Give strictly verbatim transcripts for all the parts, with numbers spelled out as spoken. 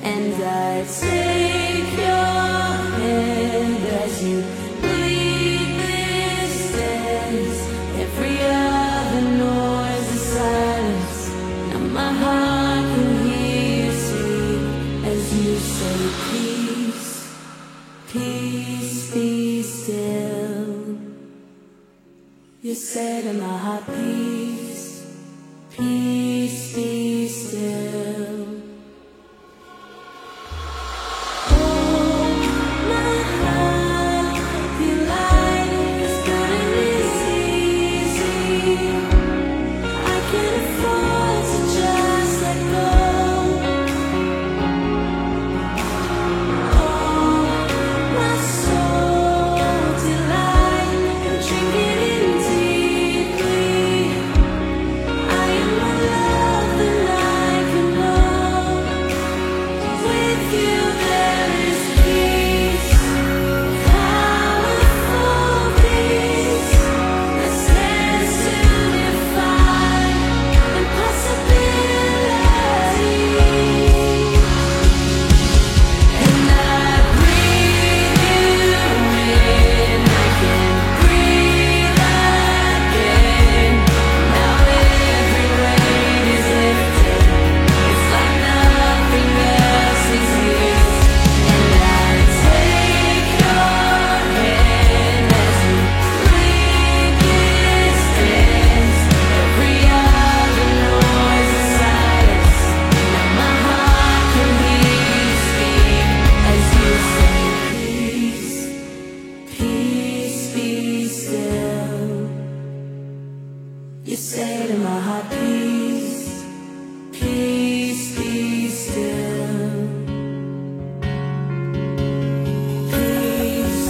and I take your hand as you lead this dance. Every other noise is silence. Now my heart can hear you speak as you say, peace, peace, be still. You say to my heart, peace, peace, be still. You say to my heart, peace, peace, be still. Peace,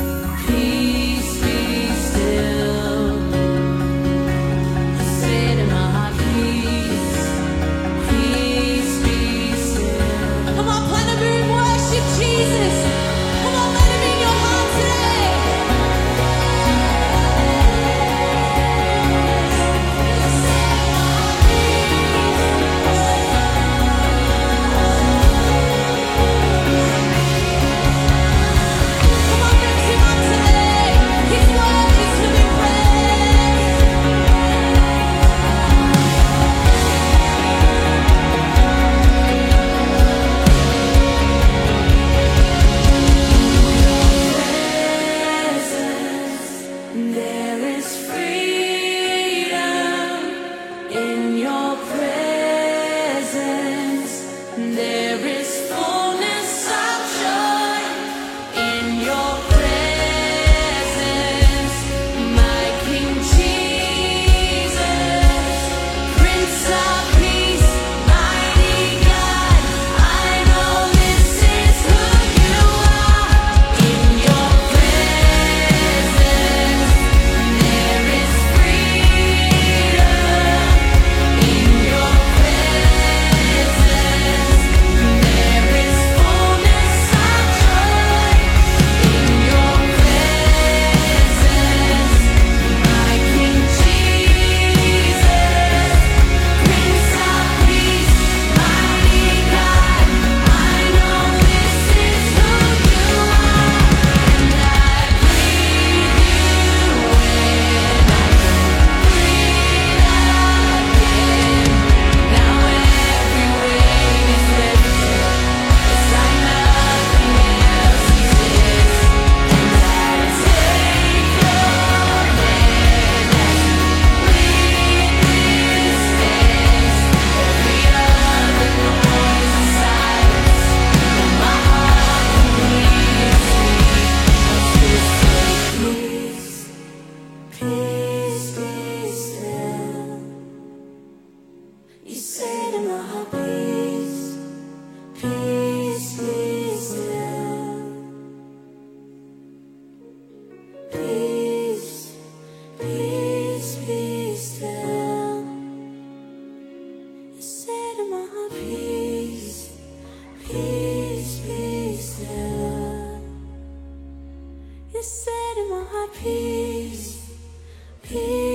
peace, be still. You say to my heart, peace, peace, be still. Come on, Planet Room, worship Jesus. Come on, let him in your heart today. You said in my heart, peace, peace.